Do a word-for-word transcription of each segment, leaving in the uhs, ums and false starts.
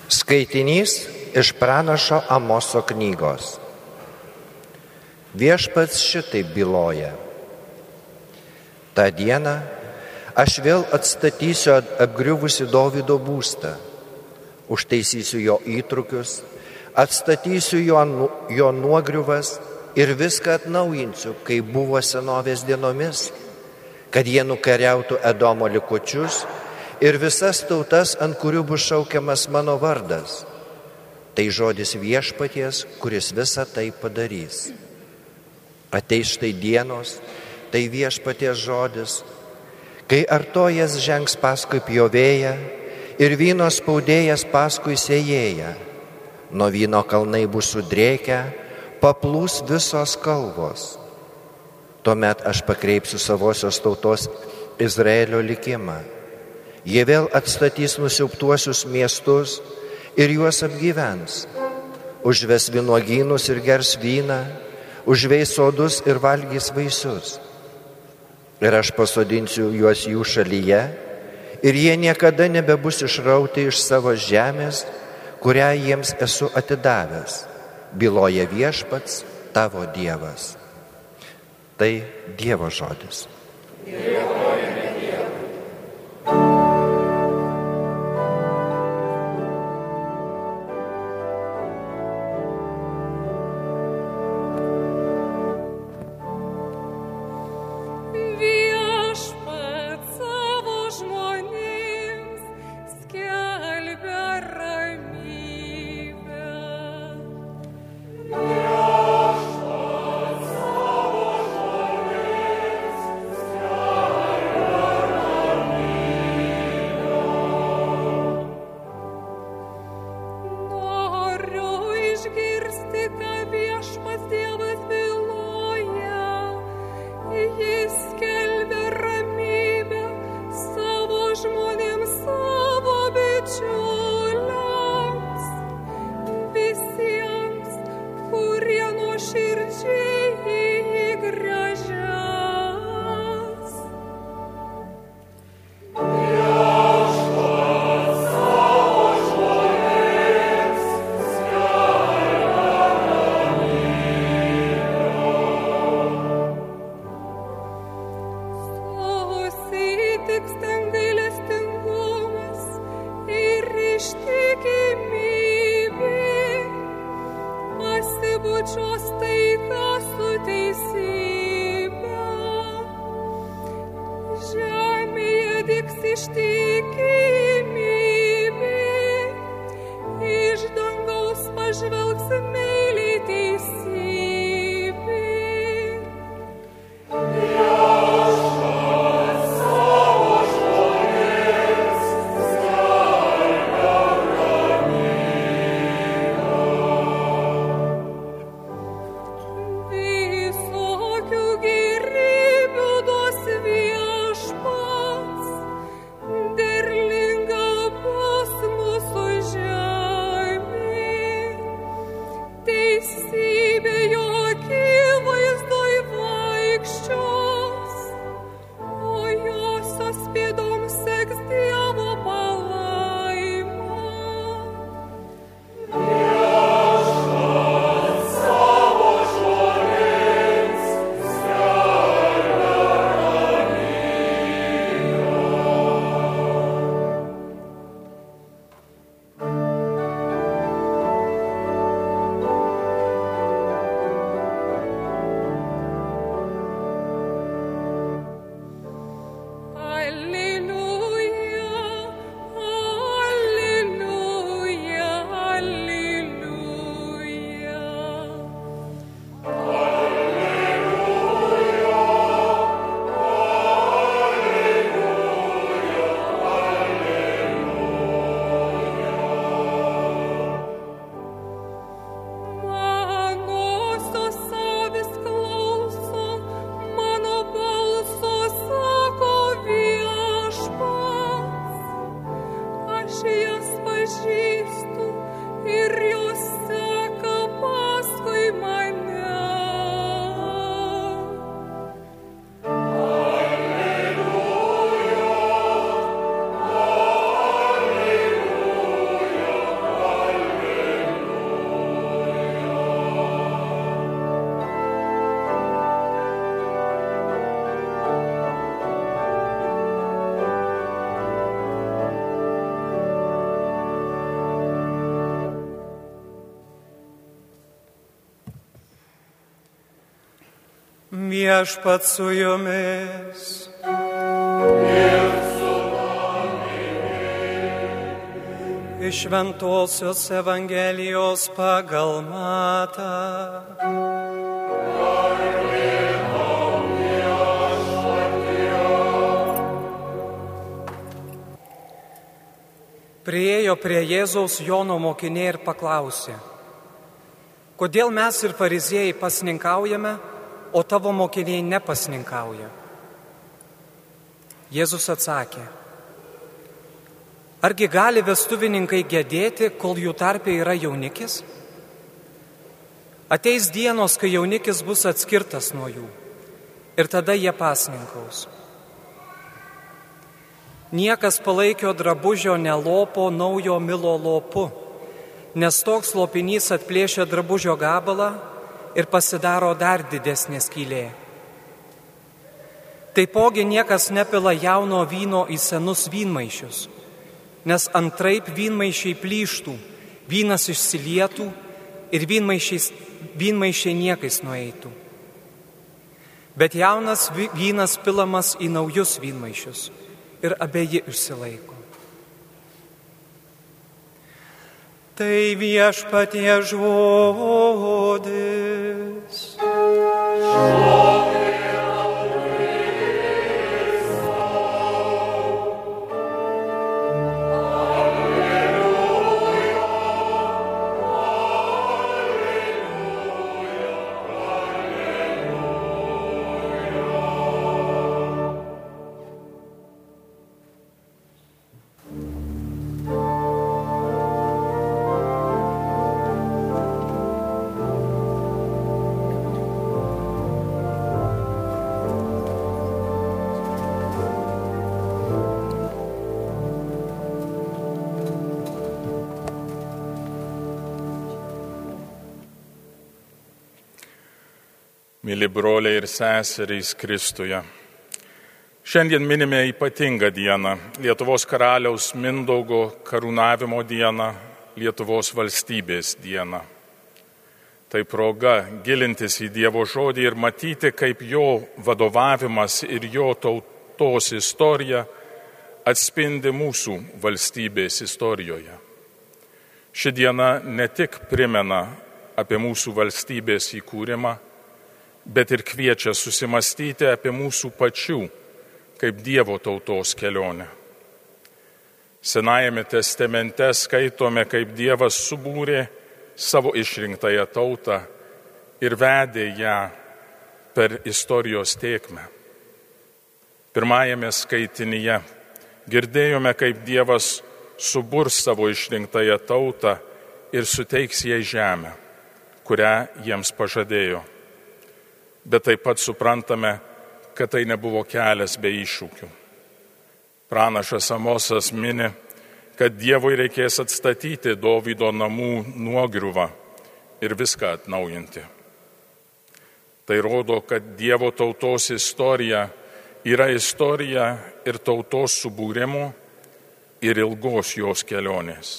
Skaitinys iš pranašo Amoso knygos. Viešpats šitaip byloja. Ta diena aš vėl atstatysiu apgriuvusi Dovydo būstą, užtaisysiu jo įtrukius, atstatysiu jo, jo nuogriuvas ir viską atnaujinsiu, kaip buvo senovės dienomis, kad jie nukariautų Edomo likučius ir visas tautas, ant kurių bus šaukiamas mano vardas. Tai žodis viešpaties, kuris visą tai padarys. Ateis štai dienos, tai viešpaties žodis, kai artojas žengs paskui pjovėją ir vyno spaudėjas paskui sėjėją. Nuo vyno kalnai bus sudrėkę, paplūs visos kalvos. Tuomet aš pakreipsiu savosios tautos Izraelio likimą. Jie vėl atstatys nusiaubtuosius miestus ir juos apgyvens. Užves vynuogynus ir gers vyną, užveis sodus ir valgys vaisius. Ir aš pasodinsiu juos jų šalyje, ir jie niekada nebebus išrauti iš savo žemės, kurią jiems esu atidavęs, byloja viešpats tavo Dievas. Tai Dievo žodis. Dėkojame Dievui. Derli Viešpats su jumis. Iš Šventosios Evangelijos pagal Matą. Priėjo prie Jėzaus Jono mokiniai ir paklausė: kodėl mes ir fariziejai pasninkaujame, o tavo mokiniai nepasninkauja? Jėzus atsakė: argi gali vestuvininkai gedėti, kol jų tarpe yra jaunikis? Ateis dienos, kai jaunikis bus atskirtas nuo jų, ir tada jie pasninkaus. Niekas palaikio drabužio nelopo naujo milo lopu, nes toks lopinys atplėšia drabužio gabalą ir pasidaro dar didesnė skylė. Taipogi niekas nepila jauno vyno į senus vynmaišius, nes antraip vynmaišiai plyštų, vynas išsilietų ir vynmaišiai niekais nueitų. Bet jaunas vynas pilamas į naujus vynmaišius ir abeji išsilaiko. Tai viešpaties žodis. Mili broliai ir seserys Kristuje, šiandien minime ypatingą dieną, Lietuvos karaliaus Mindaugo karūnavimo dieną, Lietuvos valstybės dieną. Tai proga gilintis į Dievo žodį ir matyti, kaip jo vadovavimas ir jo tautos istorija atspindi mūsų valstybės istorijoje. Ši diena ne tik primena apie mūsų valstybės įkūrimą, bet ir kviečia susimastyti apie mūsų pačių, kaip Dievo tautos kelionę. Senajame testamente skaitome, kaip Dievas subūrė savo išrinktąją tautą ir vedė ją per istorijos tėkmę. Pirmajame skaitinyje girdėjome, kaip Dievas suburs savo išrinktąją tautą ir suteiks jai žemę, kurią jiems pažadėjo. Bet taip pat suprantame, kad tai nebuvo kelias be iššūkių. Pranašas Amosas mini, kad Dievui reikės atstatyti Dovydo namų nuogriuvą ir viską atnaujinti. Tai rodo, kad Dievo tautos istorija yra istorija ir tautos subūrimo ir ilgos jos kelionės.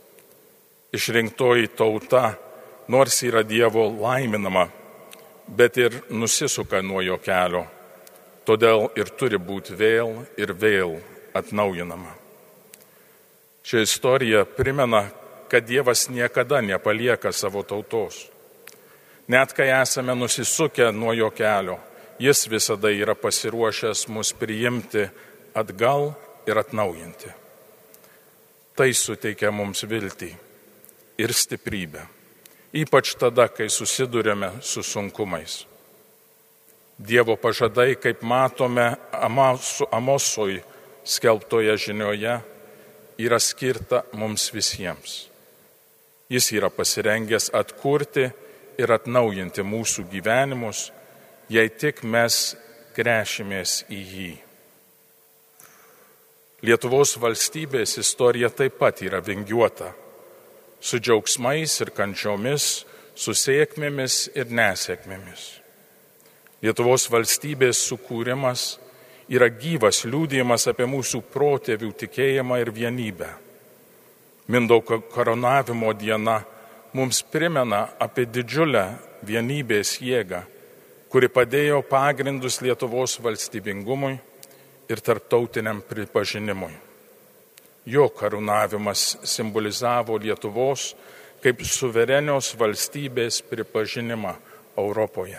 Išrinktoji tauta, nors yra Dievo laiminama, bet ir nusisuka nuo jo kelio, todėl ir turi būti vėl ir vėl atnaujinama. Ši istorija primena, kad Dievas niekada nepalieka savo tautos. Net kai esame nusisukę nuo jo kelio, jis visada yra pasiruošęs mus priimti atgal ir atnaujinti. Tai suteikia mums viltį ir stiprybę. Ypač tada, kai susidurėme su sunkumais. Dievo pažadai, kaip matome Amosui skelbtoje žinioje, yra skirta mums visiems. Jis yra pasirengęs atkurti ir atnaujinti mūsų gyvenimus, jei tik mes gręšimės į jį. Lietuvos valstybės istorija taip pat yra vingiuota, su džiaugsmais ir kančiomis, su sėkmėmis ir nesėkmėmis. Lietuvos valstybės sukūrimas yra gyvas liudijimas apie mūsų protėvių tikėjimą ir vienybę. Mindaugo karūnavimo diena mums primena apie didžiulę vienybės jėgą, kuri padėjo pagrindus Lietuvos valstybingumui ir tarptautiniam pripažinimui. Jo karūnavimas simbolizavo Lietuvos kaip suverenios valstybės pripažinimą Europoje.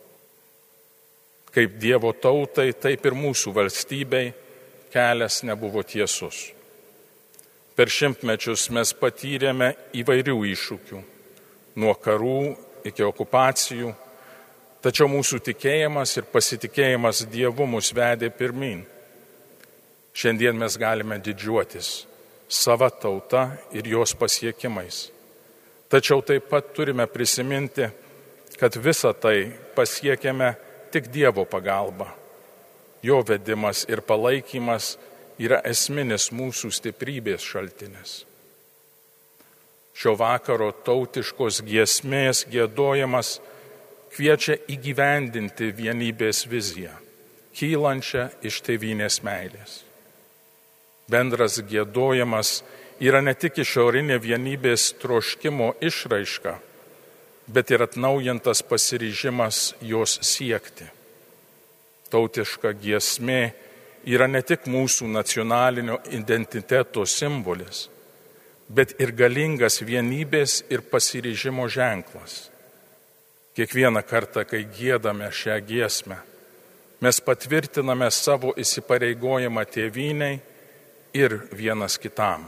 Kaip Dievo tautai, taip ir mūsų valstybei kelias nebuvo tiesus. Per šimtmečius mes patyrėme įvairių iššūkių, nuo karų iki okupacijų, tačiau mūsų tikėjimas ir pasitikėjimas Dievu mus vedė pirmyn. Šiandien mes galime didžiuotis sava tauta ir jos pasiekimais. Tačiau taip pat turime prisiminti, kad visą tai pasiekėme tik Dievo pagalba. Jo vedimas ir palaikymas yra esminis mūsų stiprybės šaltinis. Šio vakaro tautiškos giesmės giedojimas kviečia įgyvendinti vienybės viziją, kylančią iš tėvynės meilės. Bendras giedojimas yra ne tik išorinė vienybės troškimo išraiška, bet ir atnaujintas pasiryžimas jos siekti. Tautiška giesmė yra ne tik mūsų nacionalinio identiteto simbolis, bet ir galingas vienybės ir pasiryžimo ženklas. Kiekvieną kartą, kai giedame šią giesmę, mes patvirtiname savo įsipareigojimą tėvynei ir vienas kitam.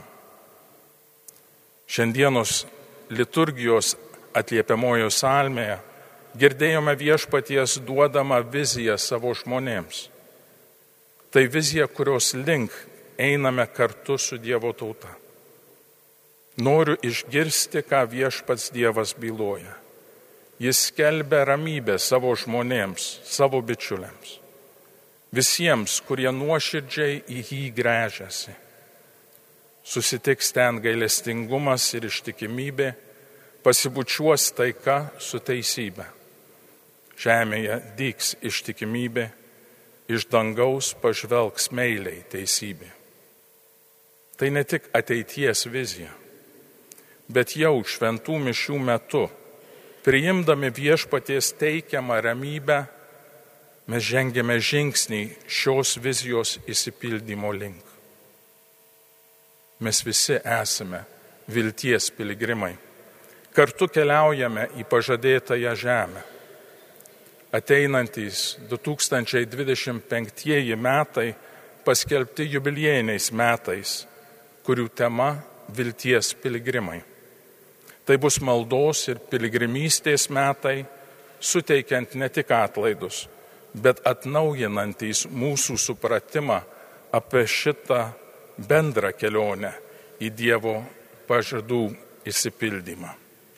Šiandienos liturgijos atliepiamojo psalmėje girdėjome viešpaties duodamą viziją savo žmonėms. Tai vizija, kurios link einame kartu su Dievo tauta. Noriu išgirsti, ką viešpats Dievas byloja. Jis skelbia ramybę savo žmonėms, savo bičiuliams. Visiems, kurie nuoširdžiai į jį gręžiasi. Susitiks ten gailestingumas ir ištikimybė, pasibučiuos taika su teisybė. Žemėje dygs ištikimybė, iš dangaus pažvelgs meiliai teisybė. Tai ne tik ateities vizija, bet jau šventų mišių metu, priimdami viešpaties teikiamą ramybę, mes žengėme žingsnį šios vizijos išsipildymo link. Mes visi esame vilties piligrimai. Kartu keliaujame į pažadėtąją žemę. Ateinantys du tūkstančiai dvidešimt penktieji metai paskelbti jubiliejiniais metais, kurių tema vilties piligrimai. Tai bus maldos ir piligrimystės metai, suteikiant ne tik atlaidus, bet atnaujinantys mūsų supratimą apie šitą bendrą kelionę į Dievo pažadų išsipildymą.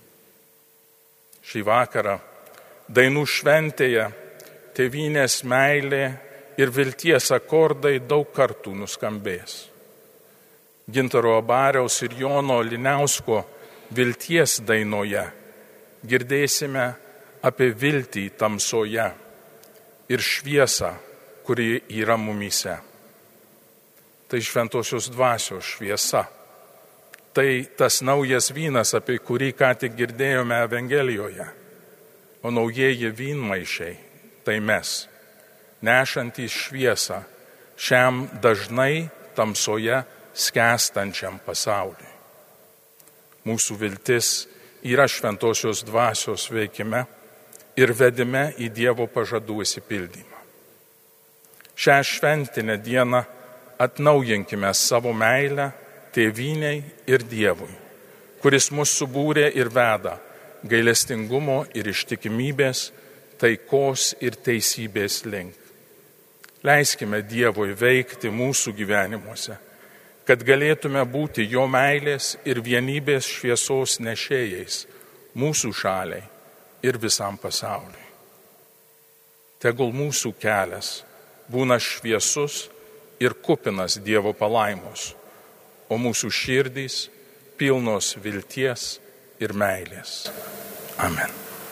Šį vakarą dainų šventėje tėvynės meilė ir vilties akordai daug kartų nuskambės. Gintaro Abariaus ir Jono Liniausko vilties dainoje girdėsime apie viltį tamsoje ir šviesą, kuri yra mumyse. Tai šventosios dvasios šviesa. Tai tas naujas vynas, apie kurį ką tik girdėjome Evangelijoje. O naujieji vynmaišiai, tai mes, nešantys šviesą šiam dažnai tamsoje skęstančiam pasauliui. Mūsų viltis yra šventosios dvasios veikime ir vedime į Dievo pažadų išsipildymą. Šią šventinę dieną atnaujinkime savo meilę tėvynei ir Dievui, kuris mus subūrė ir veda gailestingumo ir ištikimybės, taikos ir teisybės link. Leiskime Dievui veikti mūsų gyvenimuose, kad galėtume būti jo meilės ir vienybės šviesos nešėjais mūsų šaliai ir visam pasauliui. Tegul mūsų kelias būna šviesus ir kupinas Dievo palaimos, o mūsų širdys pilnos vilties ir meilės. Amen.